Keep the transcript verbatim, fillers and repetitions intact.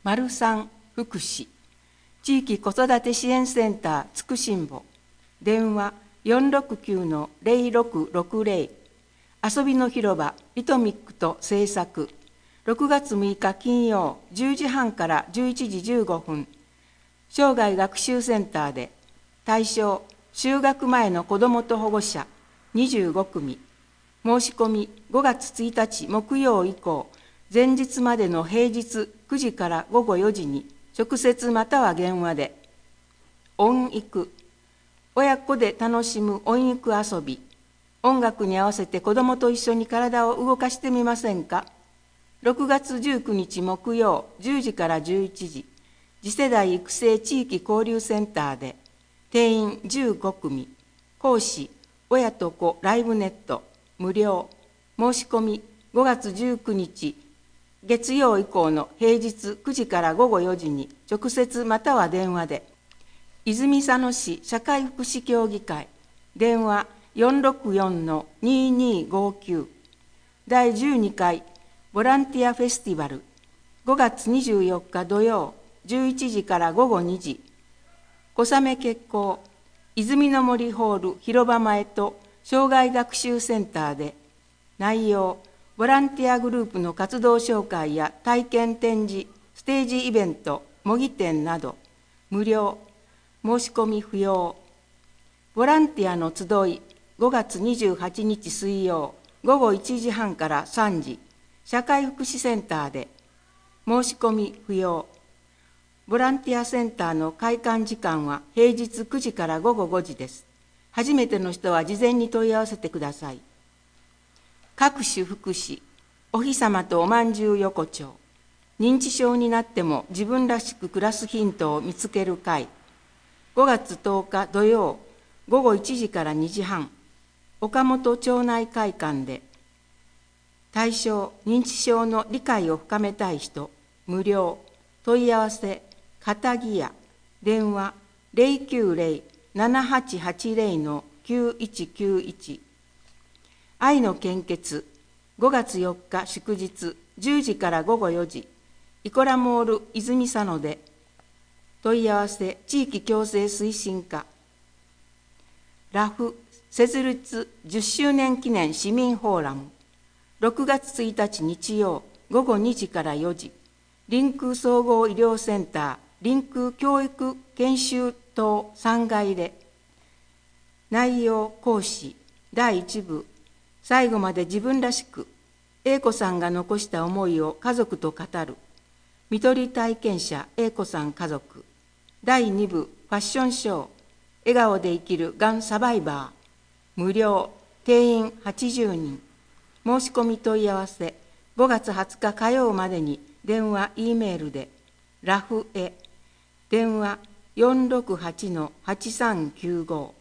丸三福祉地域子育て支援センターつくしんぼ電話 よんろくきゅうのゼロろくろくゼロ 遊びの広場リトミックと制作ろくがつむいか金曜じゅうじはんからじゅういちじじゅうごふん生涯学習センターで対象就学前の子どもと保護者にじゅうごくみ申し込みごがつついたち木曜以降前日までの平日くじからごごよじに直接または電話で音育親子で楽しむ音育遊び音楽に合わせて子どもと一緒に体を動かしてみませんか。ろくがつじゅうくにち木曜じゅうじからじゅういちじ次世代育成地域交流センターで定員じゅうごくみ講師親と子ライブネット無料申し込みごがつじゅうくにち月曜以降の平日くじからごごよじに直接または電話で泉佐野市社会福祉協議会電話 よんろくよんのににごきゅう だいじゅうにかいボランティアフェスティバルごがつにじゅうよっか土曜じゅういちじからごごにじ小雨決行泉の森ホール広場前と障害学習センターで内容ボランティアグループの活動紹介や体験展示ステージイベント模擬店など無料申し込み不要ボランティアの集いごがつにじゅうはちにち水曜ごごいちじはんからさんじ社会福祉センターで申し込み不要ボランティアセンターの開館時間は平日くじからごごごじです。初めての人は事前に問い合わせてください。各種福祉、お日様とおまんじゅう横丁、認知症になっても自分らしく暮らすヒントを見つける会、ごがつとおか土曜、ごごいちじからにじはん、岡本町内会館で、対象、認知症の理解を深めたい人、無料、問い合わせ、片木屋、電話ゼロきゅうゼロ ななはちはちゼロのきゅういちきゅういち愛の献血ごがつよっか祝日じゅうじからごごよじイコラモール泉佐野で問い合わせ地域共生推進課ラフ設立じゅっしゅうねん記念市民フォーラムろくがつついたち日曜ごごにじからよじ臨空総合医療センター臨空教育研修棟さんがいで内容講師だいいちぶ最後まで自分らしく英子さんが残した思いを家族と語る看取り体験者英子さん家族だいにぶファッションショー笑顔で生きるがんサバイバー無料定員はちじゅうにん申し込み問い合わせごがつはつか火曜までに電話 E メールでラフエ電話 よんろくはちのはちさんきゅうご